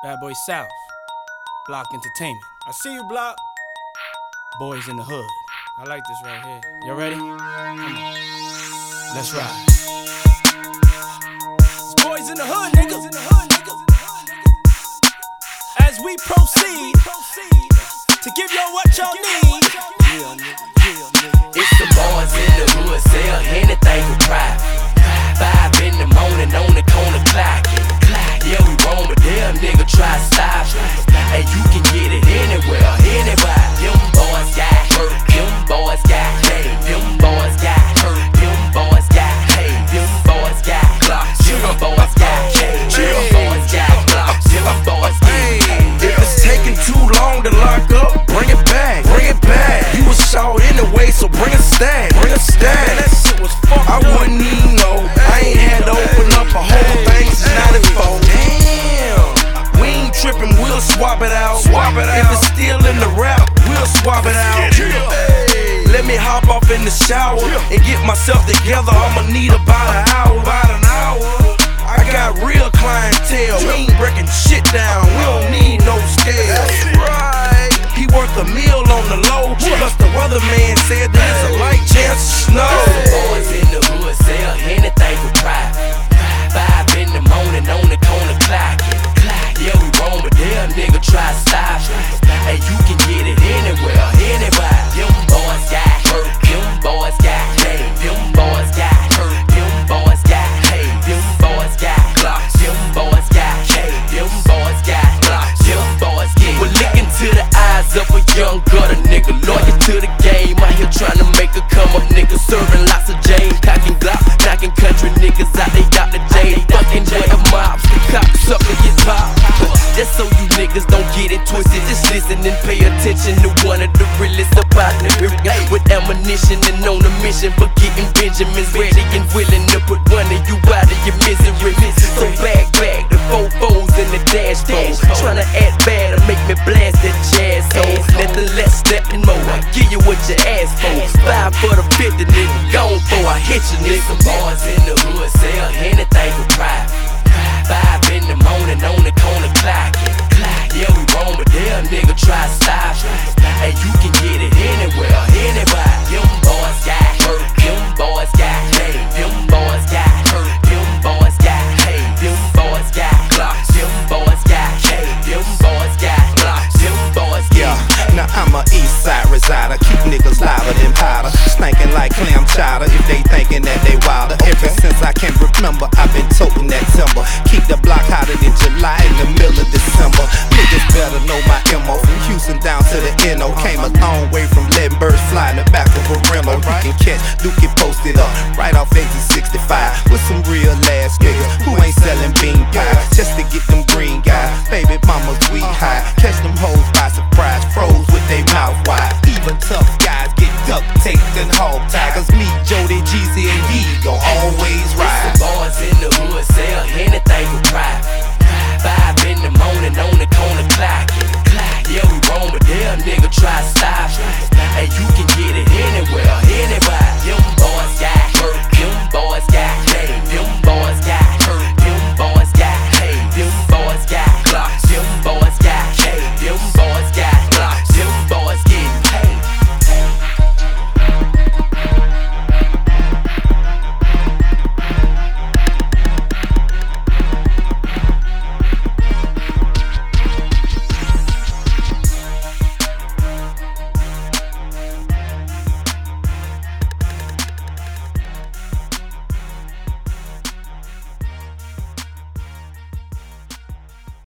Bad Boy South, Block Entertainment. I see you, Block. Boys in the Hood. I like this right here. You ready? Come on. Let's ride. It's Boys in the Hood, niggas. As we proceed to give y'all what y'all need. It's the boys in the hood, sell anything for pride. 5 in the morning on the corner clocking. Yeah, we wrong, but damn nigga try to stop me. And you can get it anywhere, anybody. Them boys got hurt, them boys got paid, them boys got hurt, them boys got paid, them boys got clocked, them boys got paid, them boys got clocked, them boys got paid. If it's taking too long to lock up, bring it back, bring it back. You was short anyway, so bring a stack, bring a stack. Man, that shit was fucked up. I wouldn't even know. I ain't had to open up a whole thing since 94. Damn, we ain't tripping, we'll swap it out. If it's still in the rap, we'll swap it out. Let me hop off in the shower and get myself together. I'ma need about an hour. I got real clientele. We ain't breaking shit down. We don't need no scale. Right. He worth a meal on the low. Plus the weatherman said there's a light chance of snow. Boys in the hood sell anything for pride. 5 in the morning on the corner clocking. Yeah, we wrong, but damn nigga try to stop me. And you can get it anywhere, anybody. Them boys got hurt, them boys got paid, them boys got hurt, them boys got paid, them boys got clocked, them boys got paid, them boys got clocked, them boys get. We're looking to the eyes of a young gutter nigga, loyal to the game. Out here trying to make a come up nigga, serving lots of Jane, cocking Glock, knocking country niggas out. They got the Jane, fucking with the mobs, the cocksucker get popped. Just so you niggas don't get it twisted, just listen and pay attention to one of the realest about the with ammunition and on a mission for getting Benjamins ready and willing to put one of you out of your misery. So bag the 4-4s in the dashboard, tryna act bad or make me blast that jazz. So nothing less, nothing more. I give you what you ask for. 5 for the 50, nigga, gone for I hit you, nigga. Some boys in the hood sell anything for pride. 5 in the morning on the corner clocking. Yeah, we wrong, but damn nigga try to stop me. And you can get it anywhere, anybody. Them boys got hurt, them boys got paid, them boys got hurt, them boys got paid, them boys got clocked, them boys got paid, them boys got clocked, them boys got paid. Now I'm a east side resider, keep niggas louder than powder, stinking like clam chowder if they thinking that they wilder. Ever since I can remember, I've been toting that timber. Keep the block hotter than July in the middle of December. Niggas better know my MO. From Houston down to the NO, came a long way from letting birds fly in the back of a rental. You can catch Duke